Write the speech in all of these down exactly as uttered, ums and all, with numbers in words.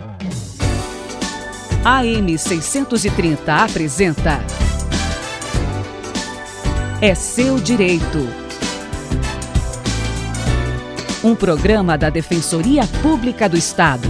A M seiscentos e trinta apresenta É Seu Direito. Um programa da Defensoria Pública do Estado.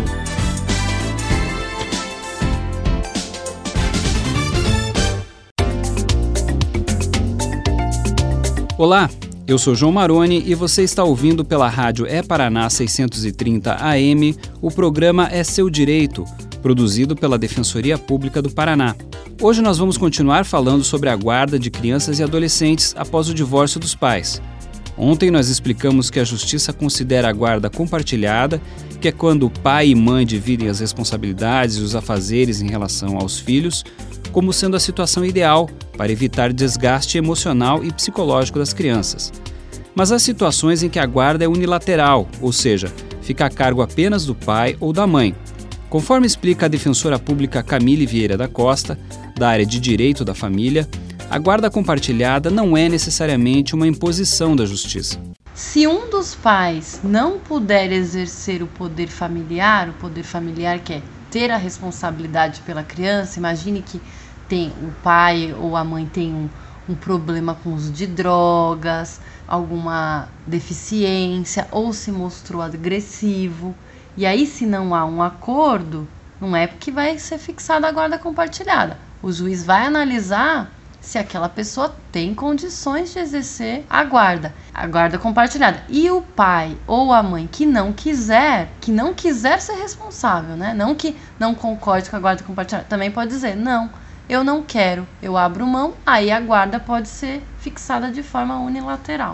Olá, eu sou João Maroni e você está ouvindo pela rádio É Paraná seiscentos e trinta A M o programa É Seu Direito, produzido pela Defensoria Pública do Paraná. Hoje nós vamos continuar falando sobre a guarda de crianças e adolescentes após o divórcio dos pais. Ontem nós explicamos que a Justiça considera a guarda compartilhada, que é quando o pai e mãe dividem as responsabilidades e os afazeres em relação aos filhos, como sendo a situação ideal para evitar desgaste emocional e psicológico das crianças. Mas há situações em que a guarda é unilateral, ou seja, fica a cargo apenas do pai ou da mãe. Conforme explica a defensora pública Camille Vieira da Costa, da área de Direito da Família, a guarda compartilhada não é necessariamente uma imposição da Justiça. Se um dos pais não puder exercer o poder familiar, o poder familiar que é ter a responsabilidade pela criança, imagine que tem, o pai ou a mãe tem um, um problema com o uso de drogas, alguma deficiência ou se mostrou agressivo. E aí, se não há um acordo, não é porque vai ser fixada a guarda compartilhada. O juiz vai analisar se aquela pessoa tem condições de exercer a guarda, a guarda compartilhada. E o pai ou a mãe que não quiser, que não quiser ser responsável, né? Não que não concorde com a guarda compartilhada, também pode dizer, não, eu não quero, eu abro mão, aí a guarda pode ser fixada de forma unilateral.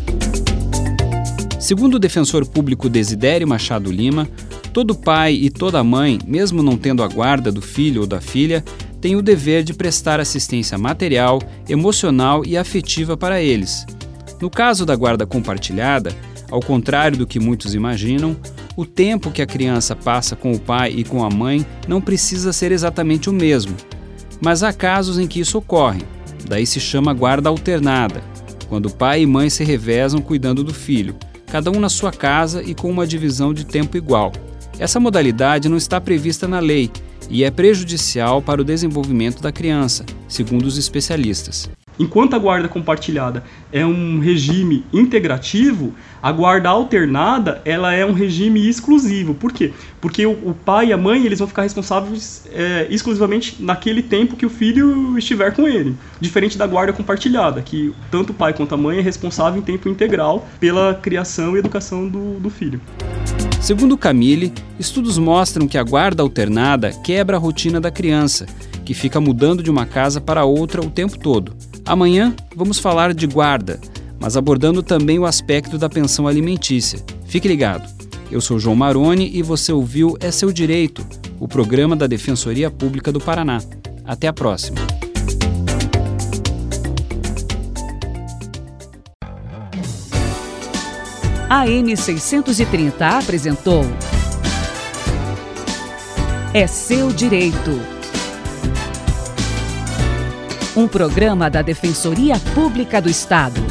Segundo o defensor público Desidério Machado Lima, todo pai e toda mãe, mesmo não tendo a guarda do filho ou da filha, tem o dever de prestar assistência material, emocional e afetiva para eles. No caso da guarda compartilhada, ao contrário do que muitos imaginam, o tempo que a criança passa com o pai e com a mãe não precisa ser exatamente o mesmo. Mas há casos em que isso ocorre, daí se chama guarda alternada, quando pai e mãe se revezam cuidando do filho, cada um na sua casa e com uma divisão de tempo igual. Essa modalidade não está prevista na lei e é prejudicial para o desenvolvimento da criança, segundo os especialistas. Enquanto a guarda compartilhada é um regime integrativo, a guarda alternada ela é um regime exclusivo. Por quê? Porque o, o pai e a mãe eles vão ficar responsáveis é, exclusivamente naquele tempo que o filho estiver com ele. Diferente da guarda compartilhada, que tanto o pai quanto a mãe é responsável em tempo integral pela criação e educação do, do filho. Segundo Camille, estudos mostram que a guarda alternada quebra a rotina da criança, que fica mudando de uma casa para outra o tempo todo. Amanhã vamos falar de guarda, mas abordando também o aspecto da pensão alimentícia. Fique ligado. Eu sou João Maroni e você ouviu É Seu Direito, o programa da Defensoria Pública do Paraná. Até a próxima. A M seiscentos e trinta apresentou É Seu Direito. Um programa da Defensoria Pública do Estado.